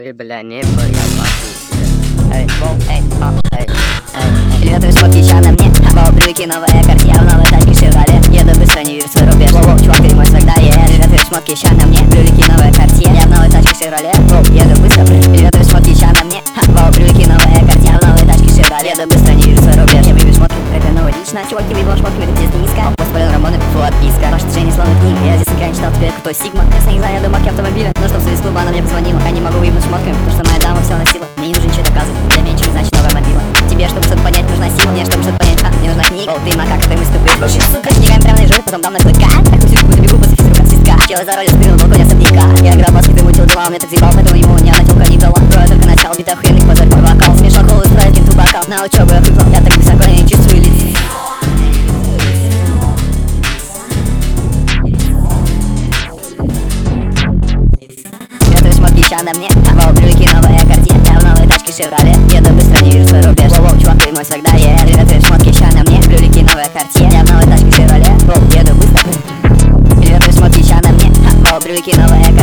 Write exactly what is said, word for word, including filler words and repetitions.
Ты, бля, не поебал. Эй, воу, эй, о, эй, эй. Летаю с Мокича на мне, воу, брюки, новая картье, в новой тачке Шевроле. Еду быстро, не вижу свой рубеж. Воу, воу, чувак, ты мой всегда ешь. Летаю с Мокича на мне, брюки, новая картье, я в новой тачке Шевроле. Воу, еду быстро, летаю с Мокича на мне, воу, брюки, новая картье, в новой тачке Шевроле. Еду быстро, не вижу свой рубеж. Я вижу шмотки, это новая лично. Чуваки, выебал шмотки, это здесь низко. Воспален Рамон и пишу отписка. Ваше движение словно книга, я здесь играю, читал теперь кто Сигма. Я не знаю, я думаю, автомобиля. Но чтоб с клуба она мне позвонила. Я не могу выебнуть шмотками, потому что моя дама все носила. Мне не нужно ничего доказывать, для меня ничего не значит новая мобила. Тебе, чтобы что-то понять, нужна сила. Мне, чтобы что-то понять, а, мне нужна книга. О, ты макака, ты выступишь. Слушай, сука, книгами прямо лежу, потом дам на клыка. Так усилку буду бегу после физрука свистка. Чело за ролью спрыгнул в балконе особняка. Я играл баскет и мутил дела, у меня так зебал, поэтому ему ни одна тёлка не дала. Трое только начал, бит охуенный позор, мой вокал. Смешал голос, строит кенту бокал. На учебу я выпал, я так высоко, я не чувствую лиц. На мне, воу, брюки, новая картина, я в новой тачке Шевроле. Еду быстро, не вижу свой рубеж. Воу, воу, чувак, ты мой всегда ешь. Летают шмотки, ща на мне, брюки, новая картина, я в новой тачке Шевроле. Воу, еду быстро, летают шмотки, ща на мне, воу, брюки, новая картина.